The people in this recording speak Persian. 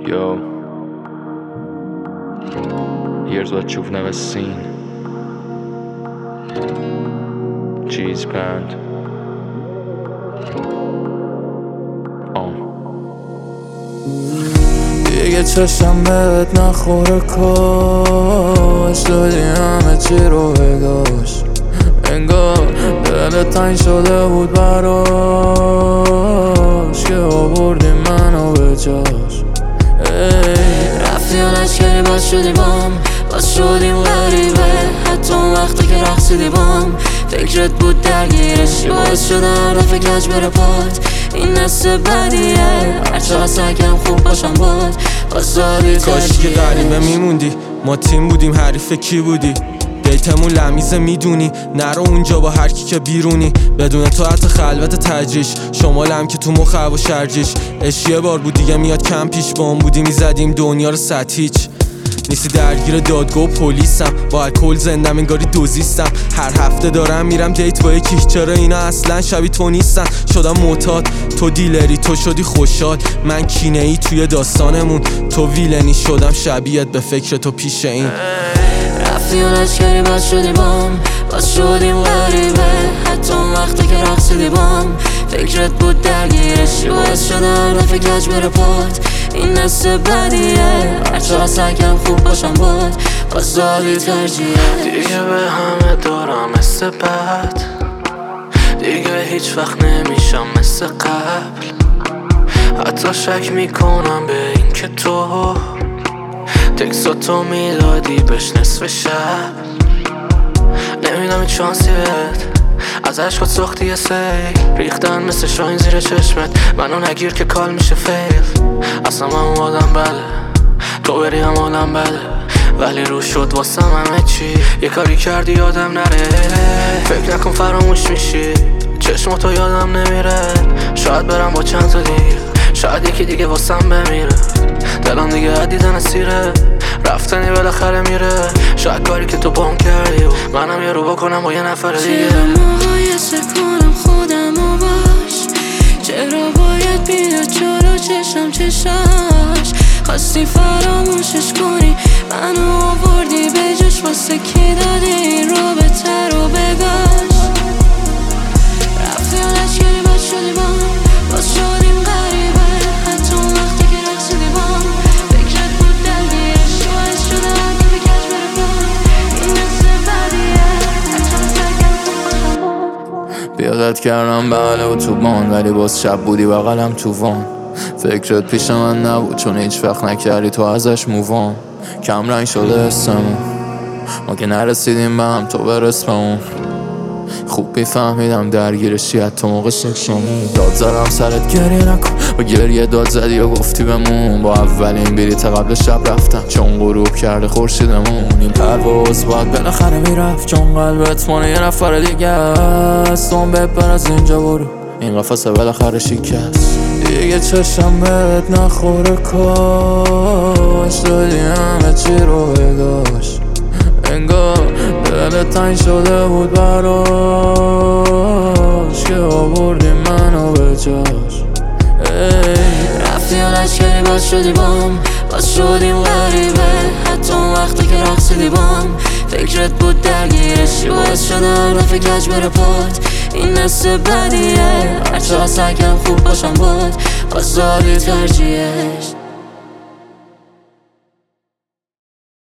Yo, here's what you've never seen. Cheese band. دیگه چشم بهت نخوره کاش دادی همه چی رو بگاش انگار دلت تنگ شده بود براش که آوردی منو به جاش رفتی و لشکری باز شدی بام باز شدیم غریبه حتی اون وقتا که رقصیدی بام فکرت بود درگیرشی باعث شده هر دفعه کج بره پات این نسل بدیه هرچقدر سگم خوب باشم باز دادی کاش که غریبه میموندی ما تیم بودیم حریف کی بودی دیتمون لمیزه میدونی نرو اونجا با هر کی که بیرونی بدون تو حتی خلوت تجریش شمالم که تو مخ و شرجیش عشق یه بار بود دیگه میاد کم پیش با اون بودی میزدیم دنیا رو سطحیچ نیستی درگیر دادگاه و پلیسم با الکل زندم انگاری دوزیستم هر هفته دارم میرم دیت با یکی چرا اینا اصلا شبیه تو نیستن شدم معتاد تو دیلری تو شدی خوشحال من کینه ای توی داستانمون تو ویلنی شدم شبیهت به فکر تو پیش این رفتی و لشکری باز شدی بام باز شدیم غریبه حتی اون وقتا که رقصیدی بام فکرت بود درگیرشی باعث شده هر دفعه کج بره پات این نسل بدیه هرچقدر سگم خوب باشم باز دادی ترجیه دیگه به همه دارم مثل بد دیگه هیچ وقت نمیشم مثل قبل حتی شک میکنم به این که تو تکساتو میدادی بهش نصف شب نمیدم این شانسی بهت از عشقات ساختی یه سی ریختن مثل شاین زیر چشمت منو نگیر که کال میشه فیل اصلا من اون آدم بده تو بری هم آدم بده ولی رو شد واسم همه چی یه کاری کردی یادم نره فکر نکن فراموش میشی چشماتو یادم نمیره شاید برم با چند تا دیگه شاید یکی دیگه واسم بمیره دلم دیگه عدیدن اسیره رفتنی بالاخره میره شاید کاری که تو بام کردی و منم یه رو بکنم با یه نفر دیگه چرا مقایسه کنم خودمو باش چرا باید بیاد جلو چشاش خواستی فراموشش کنی منو آوردی به جاش واسه کی دادی این رابطه رو بگاش رفتی و لشکری باز شدی بام باز شدیم غریبه حتی اون وقتی که رقصیدی بام فکرت بود درگیرش باعث شده هر دفعه کج بره پات این نسل بدیه هرچقدر سگم خوب باشم بیادت کردم بله و تو بان ولی باز شب بودی بغلم تو وان فکرت پیش من نبود چون هیچ وقت نکردی تو ازش مووان کم رنگ شده اسممون ما که نرسیدیم به هم تو برس به اون خوب میفهمیدم درگیرشی حتی موقع شکشمون داد زدم سرت گریه نکن و گریه داد زدی و گفتی بمون با اولین بلیط قبل شب رفتم چون غروب کرده خورشیدمون این پرواز باید بالاخره میرفت چون قلبت مال یه نفر دیگه است اون بپر از اینجا برو این قفصه بالاخره شکست دیگه چشم بهت نخوره کاش دادی همه چی رو بگاش انگار دلت تنگ شده بود براش که آوردی منو به جاش رفتی و لشکری باز شدی بام باز شدیم غریبه حتی اون وقتا که رقصیدی بام فکرت بود درگیرشی باعث شده هر دفعه کج بره پات این نسل بدیه هرچقدر سگم خوب باشم باز دادی ترجیحش